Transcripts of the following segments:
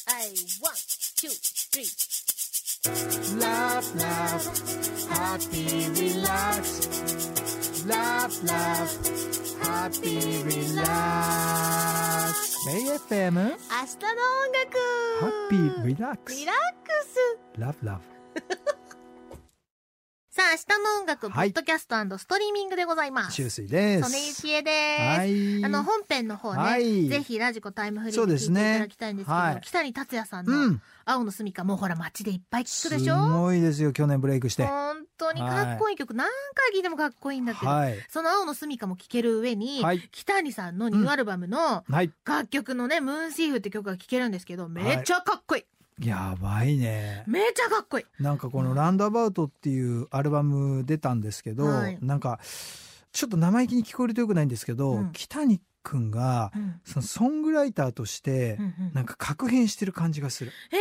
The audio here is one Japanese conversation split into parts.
1, 2, 3 Laugh, laugh, happy, relax. Laugh, laugh, happy, relax. AFM 明日の音楽 Happy, relax. リラックス Love, love. さあ、明日の音楽、 はいポッドキャスト&ストリーミングでございます。 周水です。 ソネイチエです。 はい。 本編の方ね、 はいぜひラジコタイムフリーで聞いていそうですねただきたいんですけど、 はい北谷達也さんのうん。 青の住処、もうほら街でいっぱい聞くでしすょ。 ごいですよ、去年ブレイクして。 本当にかっこいい曲、何回聴いてもかっこいいんだけど、 はい。 その青の住処も聴ける上に、 はい北谷さんのニューアルバムのはい。 楽曲のね、ムーンシーフって曲が聴けるんですけど、めっちゃかっこいい。 やばいね。 めっちゃかっこいい。 なんかこのランドアバウトっていうアルバム出たんですけど、 はいなんかちょっと生意気に聞こえるとよくないんですけど、 うん北谷くんがうんそのソングライターとしてうんうんなんか確変してる感じがする。 へ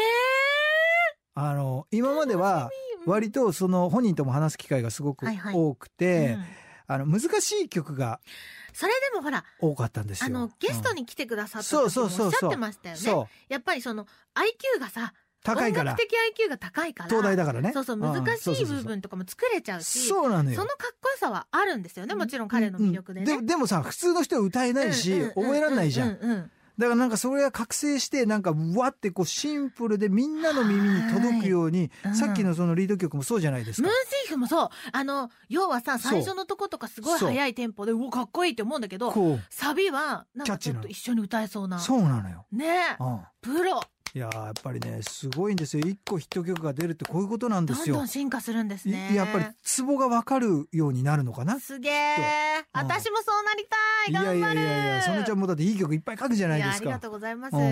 今まではー割とその本人とも話す機会がすごくはいはい多くて、 うん難しい曲がそれでもほら、 多かったんですよ。 ゲストに来てくださったそう時もおっしそうそうそうゃってましたよね。 そうやっぱりその IQ がさ、 高いから音楽的 IQ が高いから、 東大だからね。 そうそう、難しい部分とかも作れちゃうし、 そうなのよ。 そのかっこよさはあるんですよね、もちろん彼の魅力でね。 でもさ、普通の人は歌えないし、 うんうんうんうん覚えられないじゃん。 うんうんだからなんかそれが覚醒してなんかわってこうシンプルでみんなの耳に届くように、 はいさっきのそのリード曲もそうじゃないですか。 ムーンシーフもそう、要はさ、 そう最初のとことかすごい速いテンポで、うお、かっこいいって思うんだけど、 こサビは、なんかちょっと一緒に歌えそうう、 な。 そうなのよ。 ねえ、 うん。 プロ。 いやーやっぱりねすごいんですよ。一個ヒット曲が出るってこういうことなんですよ。 どんどん進化するんですね。 やっぱりツボが分かるようになるのかな。 すげえ。私もそうなりたい。 いやい頑張る。 やいやいや、そのちゃんもだっていい曲いっぱい書くじゃないいや、 ですか。 ありがとうございます。 うんうん、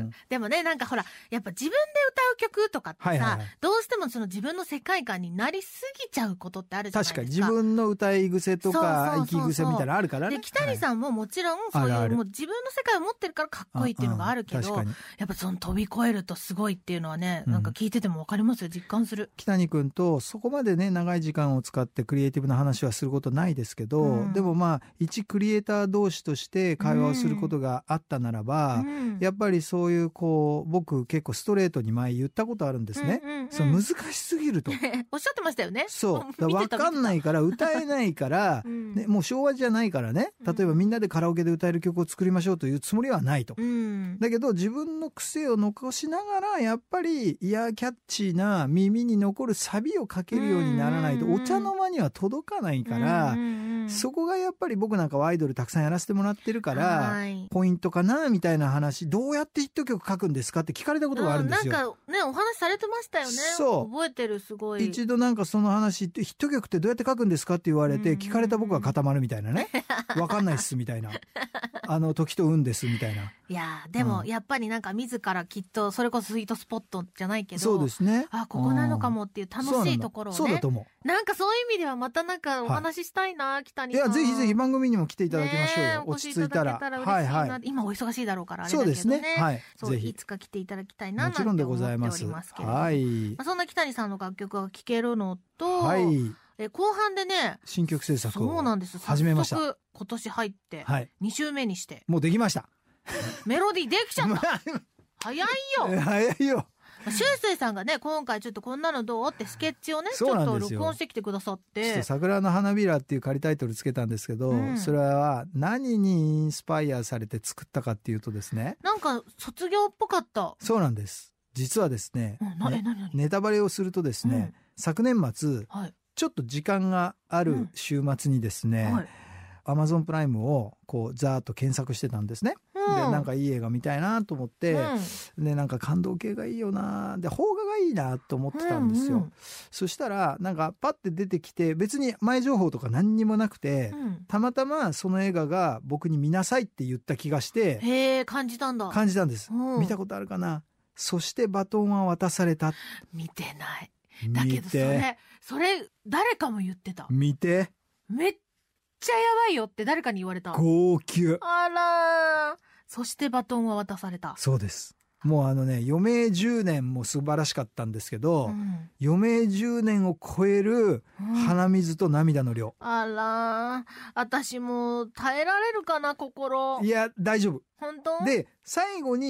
でもね、なんかほら、やっぱ自分で歌う曲とかってさ、 はいはいはい、 どうしてもその自分の世界観になりすぎちゃうことってあるじゃないですか。 確かに自分の歌い癖とかそうそうそうそう息癖みたいなのあるからね。 で、北谷さんももちろんそういう、 あるあるもう自分の世界を持ってるからかっこいいっていうのがあるけど、 確かにやっぱその飛び越えるとすごいっていうのはね、 うんなんか聞いててもわかりますよ、実感する。 北谷君とそこまでね長い時間を使ってクリエイティブな話はすることないですけど、 うんでもまあ一クリエイター同士として会話をすることがあったならば、 うんやっぱりそういうこう僕結構ストレートに前言ったことあるんですね。 うんうんうんその難しすぎると。 おっしゃってましたよね。 そうだから分かんないから歌えないから、 うんね、もう昭和じゃないからね、例えばみんなでカラオケで歌える曲を作りましょうというつもりはないと。 うん。 だけど自分の癖を残しながらやっぱりイヤーキャッチーな耳に残るサビをかけるようにならないとお茶の間には届かないから、 うんうんうんそこがやっぱり僕なんかはアイドルたくさんやらせてもらってるからはいポイントかなみたいな話、どうやってヒット曲書くんですかって聞かれたことがあるんですよ。 なんかね、お話されてましたよね。 そう覚えてる、すごい。 一度なんかその話ってヒット曲ってどうやって書くんですかって言われて聞かれた僕が固まるみたいなね、わかんないっすみたいな時と運ですみたいな。 いやーでもうんやっぱりなんか自らきっとそれこそスイートスポットじゃないけど、 そうですね。 あ、ここなのかもっていう楽しいところをね、 そうだと思う。 なんかそういう意味ではまたなんかお話ししたいな、北いにさん。 やぜひぜひ番組にも来ていただきましょうよ、 ねえ落ち着いたら。 お越しいただけたら嬉しいな、 はいはい。 今お忙しいだろうからあれだけどね。 そうですね。はい。 そういぜひつか来ていただきたいななんてもちろんでご思っておざいます。 りますけれども、 はい。 まあ、そんな北谷さんの楽曲が聴けるのと、 はい。 後半でね、 新曲制作そうをなんです。 始めました。 早速今年入ってはい。 2週目にしてもうできました。 メロディーできちゃった早いよ。 早いよ。 しゅうすいさんがね、今回ちょっとこんなのどうってスケッチをね、ちそょっとうなんですよ録音してきてくださっちょっとて、 桜の花びらっていう仮タイトルつけたんですけど、 うんそれは何にインスパイアされて作ったかっていうとですね、 なんか卒業っぽかった。 そうなんです。実はですね、ね何ネタバレをするとですね、昨年末はい。 ちょっと時間がある週末にですね、 はい。 Amazon プライムをこうざーっと検索してたんですね。でなんかいい映画見たいなと思って、でなんか感動系がいいよなで邦画がいいなと思ってたんですよ、 うんうんそしたらなんかパッて出てきて別に前情報とか何にもなくて、たまたまその映画が僕に見なさいって言った気がしてへえ、感じたんだ。 感じたんです、 うん見たことあるかな。そしてバトンは渡された。 見てない。だけ見どてそれ誰かも言ってた。 見てめっちゃやばいよって誰かに言われた。 号泣。 あらー。そしてバトンは渡された。 そうです。もう余命10年も素晴らしかったんですけど、 うん余命10年を超える鼻水と涙の量、 あらー。私も耐えられるかな、心。 いや大丈夫本当？ で最後に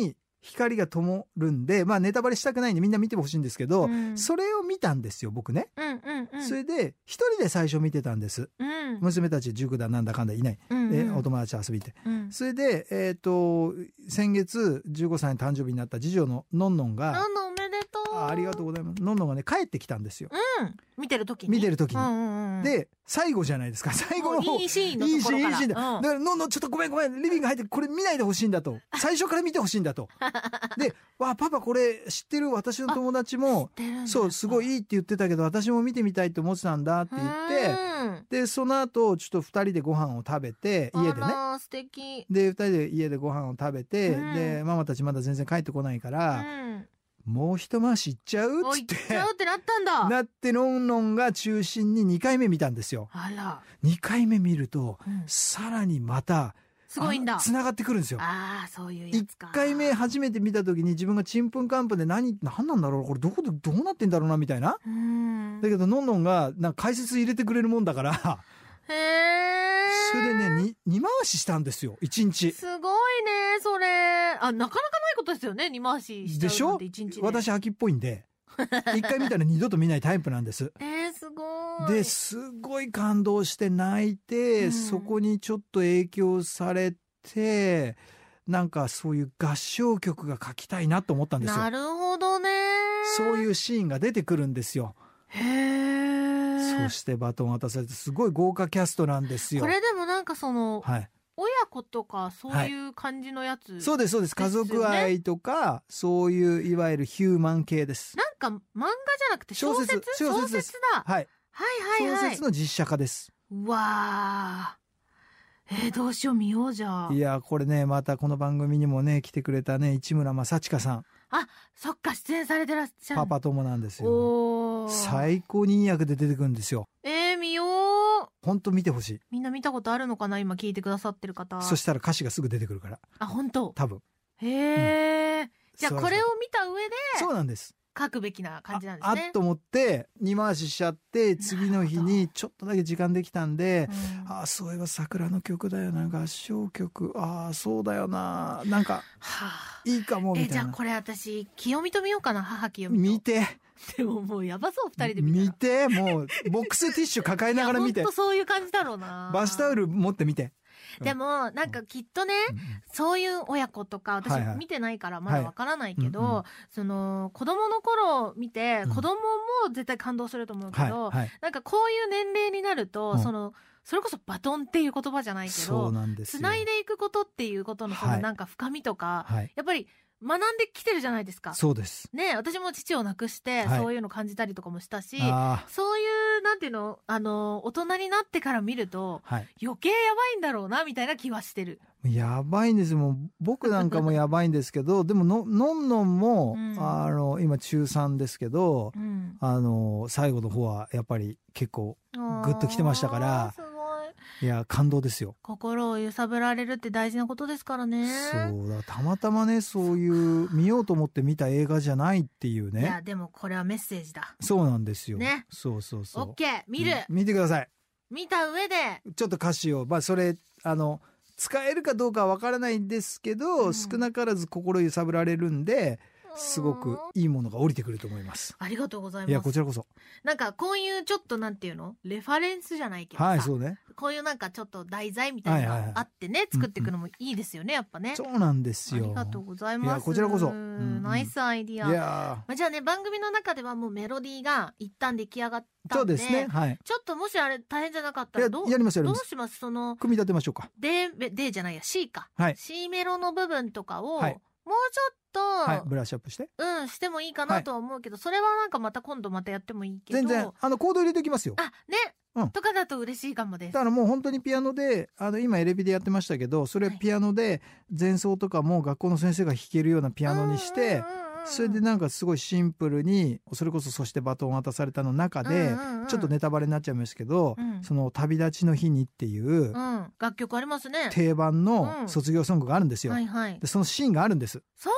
光が灯るんで、まあネタバレしたくないんでみんな見てほしいんですけど、 うん、 それを見たんですよ僕ね。それで一人で最初見てたんです、娘たち塾だなんだかんだいない、お友達遊びに行って、それで先月15歳の誕生日になった次女ののんのんが、 のんのんおめでとう。 ありがとうございます。のんのんがね帰ってきたんですよ、 見てる時に、 で最後じゃないですか、最後の方いいシーンのところから、 いいシーンだ、だからのんのんちょっとごめんリビング入ってこれ見ないでほしいんだと、最初から見てほしいんだとで、わパパこれ知ってる、私の友達もそうすごいいいって言ってたけど私も見てみたいって思ってたんだって言って、でその後ちょっと2人でご飯を食べて家でね、 素敵で2人で家でご飯を食べて、でママたちまだ全然帰ってこないから、もう一回し行っちゃうっつって行っちゃうってなったんだ。 なってのんのんが中心に2回目見たんですよ。 あら、 2回目見ると、さらにまたすごいんだ、 つながってくるんですよ。 ああ、そういうやつか。 1回目初めて見た時に自分がちんぷんかんぷんで何なんだろうこれどうなってんだろうなみたいな、だけどのんのんがなんか解説入れてくれるもんだからへえ。 それでね2回ししたんですよ1日。 すごいねそれ。なかなかないことですよね、2回ししちゃうなんて1日で。 私秋っぽいんで1回見たら二度と見ないタイプなんです。 すごい。 ですごい感動して泣いて、そこにちょっと影響されて、なんかそういう合唱曲が書きたいなと思ったんですよ。 なるほどね。 そういうシーンが出てくるんですよ。 へえ。 そしてバトン渡されてすごい豪華キャストなんですよ。 これでもなんかその、 はい、 親子とかそういう感じのやつ、 そうですそうです、家族愛とかそういういわゆるヒューマン系です。 なんか漫画じゃなくて小説です。 だ。 はい、小説の実写化です。 うわー、どうしよう、見ようじゃあ。 いやこれね、またこの番組にもね来てくれたね市村正親さん、 そっか、出演されてらっしゃる。 パパ友なんですよ。最高にいい役で出てくるんですよ。 見よう。 本当見てほしい。 みんな見たことあるのかな、今聞いてくださってる方。 そしたら歌詞がすぐ出てくるから。 本当。 多分。 へえ、じゃあこれを見た上でそうなんです、 書くべきな感じなんですね。 と思って2回ししちゃって、次の日にちょっとだけ時間できたんで、そういえば桜の曲だよな、合唱曲、そうだよな、なんかいいかもみたいな。 じゃあこれ私清美と見ようかな、母清美と。 見て。 でももうやばそう、2人で見て、もうボックスティッシュ抱えながら見て。 ほんとそういう感じだろうな。 バスタオル持って見て。 でもなんかきっとね、そういう親子とか私見てないからまだわからないけど、その子供の頃見て、子供も絶対感動すると思うけど、なんかこういう年齢になると、それこそバトンっていう言葉じゃないけど、つないでいくことっていうことのそのなんか深みとか、やっぱり学んできてるじゃないですか。 そうですね。私も父を亡くして、そういうの感じたりとかもしたし、そういうなんていうの、大人になってから見ると、余計やばいんだろうなみたいな気はしてる。 やばいんですよ。もう僕なんかもやばいんですけどでものんのんも、今中3ですけど、最後の方はやっぱり結構グッときてましたから。いや感動ですよ。 心を揺さぶられるって大事なことですからね。 そうだ、たまたまね、そういう見ようと思って見た映画じゃないっていうね。 いやでもこれはメッセージだ。 そうなんですよね。そうオッケー、見る、 見てください。 見た上でちょっと歌詞をそれ使えるかどうかはわからないんですけど、少なからず心揺さぶられるんで、すごくいいものが降りてくると思います。 ありがとうございます。 いやこちらこそ。 なんかこういうちょっとなんていうの、レファレンスじゃないけどさ、 そうね、 こういうなんかちょっと題材みたいなのがあってね、作っていくのもいいですよね、やっぱね。 そうなんですよ。 ありがとうございます。 いやこちらこそ、 ナイスアイディア。じゃあね、番組の中ではもうメロディーが一旦出来上がったんで、そうですね、ちょっともしあれ大変じゃなかったらどうします？ 組み立てましょうか。 でじゃないや、 C か、C メロの部分とかを、もうちょっと、 ブラッシュアップしてしてもいいかなとは思うけど、それはなんかまた今度またやってもいいけど、 全然コード入れておきますよ。 とかだと嬉しいかもです。 だからもう本当にピアノで今エレビでやってましたけど、それピアノで前奏とかも学校の先生が弾けるようなピアノにして、それでなんかすごいシンプルに、それこそそしてバトン渡されたの中で、ちょっとネタバレになっちゃいますけど、その旅立ちの日にっていう楽曲ありますね。 定番の卒業ソングがあるんですよ。でそのシーンがあるんです。 そうなん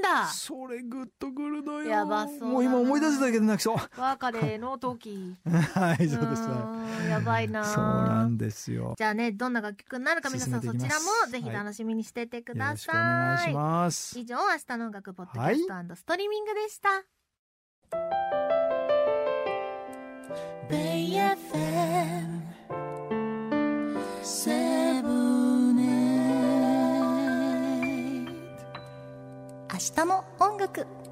だ。 それグッとくるのよ。 やばそうだな。 もう今思い出しただけで泣きそう。 別れの時。 はい、そうです。 やばいな。 そうなんですよ。 じゃあね、どんな楽曲になるか皆さんそちらもぜひ楽しみにしててください。 よろしくお願いします。 以上、明日の音楽ポッドキャスト&ストリーミングでした。 ベイ FM 7-8明日の音楽。